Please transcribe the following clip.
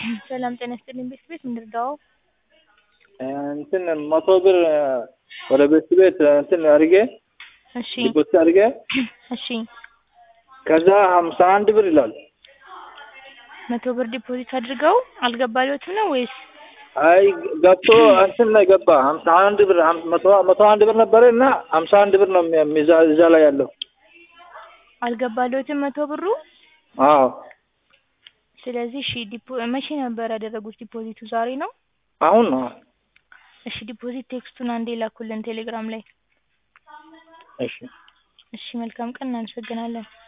ሰላም ጤና ይስጥልኝ ቤት ምን ልርዳው? እንትን 100 ብር ወደ ቤት እንትን አድርጌ እሺ ዲፖዚት አድርጌ እሺ ከዛ 51 ብር ይላል። 100 ብር ዲፖዚት አድርገው አልገባልዎትም ነው ወይስ? አይ ገብቶ እንትን ላይ ገባ 51 ብር 101 ብር ነበር እና 51 ብር ነው እዛ ላይ ያለው። አልገባልዎትም 100 ብሩ? አዎ ስለዚህ እሺ መቼ ነበር ያደረጉት ዲፖዚቱ ዛሬ ነው? አሁን ነው። እሺ ዲፖዚት ቴክስቱን አንዴ ላኩልን ቴሌግራም ላይ። እሺ እሺ መልካም ቀን እናመሰግናለን።